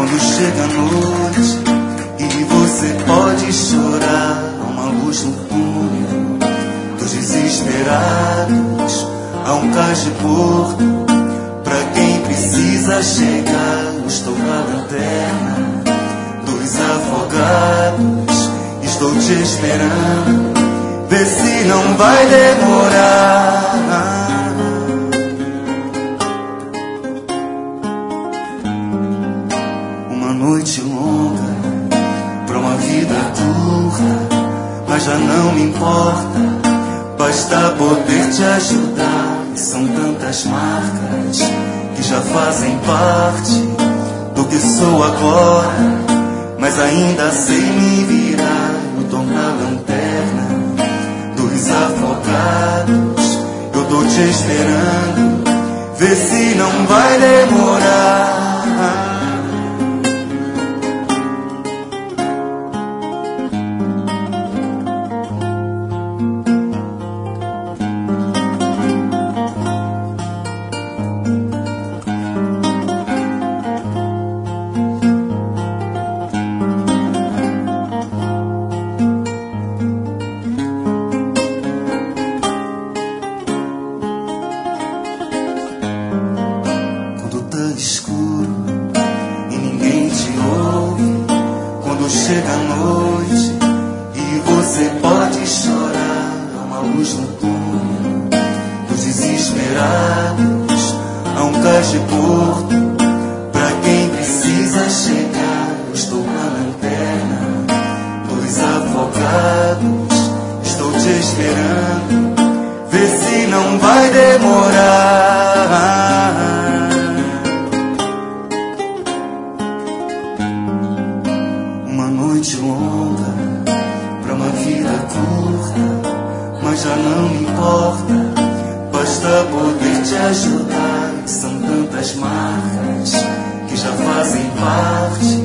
Quando chega a noite e você pode chorar, há uma luz no túnel dos desesperados, há um cais de porto pra quem precisa chegar. Eu estou na lanterna dos afogados, estou te esperando, vê se não vai demorar. Uma noite longa pra uma vida dura, mas já não me importa, basta poder te ajudar. E são tantas marcas que já fazem parte do que sou agora, mas ainda sei me virar. Eu tô na lanterna dos afogados, eu tô te esperando, vê se não vai demorar. Escuro e ninguém te ouve, quando chega a noite e você pode chorar, há uma luz no túnel dos desesperados, há um cais de porto pra quem precisa chegar. Eu estou na lanterna dos afogados, estou te esperando, vê se não vai demorar. Uma noite longa pra uma vida curta, mas já não me importa, basta poder te ajudar. São tantas marcas que já fazem parte